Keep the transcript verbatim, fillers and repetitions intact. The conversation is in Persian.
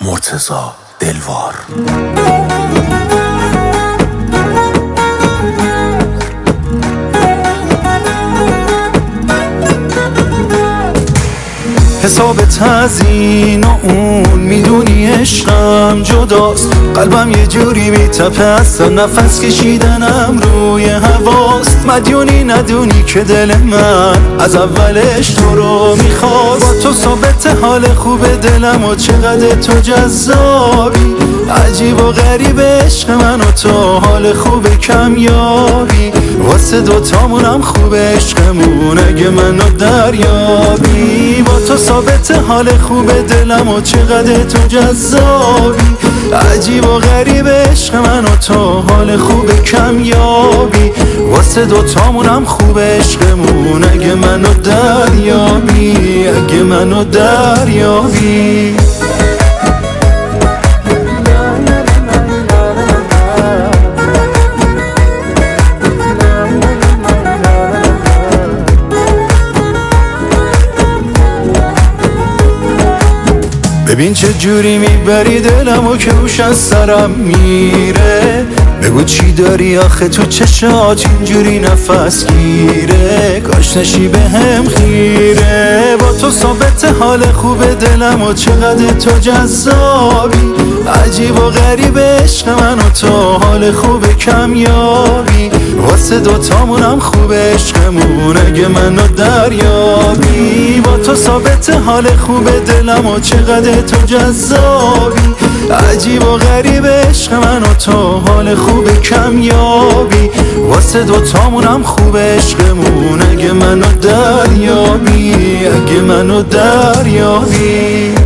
مرتضی دلوار. حساب تزین و اون میدونی عشقم جداست، قلبم یه جوری میتپه اصلا نفس کشیدنم روی هواست. مدیونی ندونی که دل من از اولش تو رو میخواست، با تو ثابت حال خوب دلم و چقدر تو جذابی، عجیب و غریب عشق من و تو حال خوب کمیابی، واسه دوتامونم خوب عشقمون اگه منو دریابی، با تو ثابت حال خوب دلم و چقدر تو جذابی، عجیب و غریب عشق من و تو حال خوب کمیابی، واسه دوتامونم خوب عشقمون اگه منو دریابی، اگه منو دریابی. ببین چه جوری میبری دلمو که روش از سرم میره، بگو چی داری آخه تو چشات اینجوری نفس گیره، کاش نشی به هم خیره، با تو ثابت حال خوب دلم و چقدر تو جذابی، عجیب و غریب عشق من و تو حال خوب کمیابی، واسه دوتامونم خوب عشقمون اگه منو دریابی، با تو ثابت حال خوب دلم و چقدر تو جذابی، عجیب و غریب عشق من و تو حال خوب کمیابی، واسه دوتامونم خوب عشقمون اگه منو دریابی، اگه منو دریابی.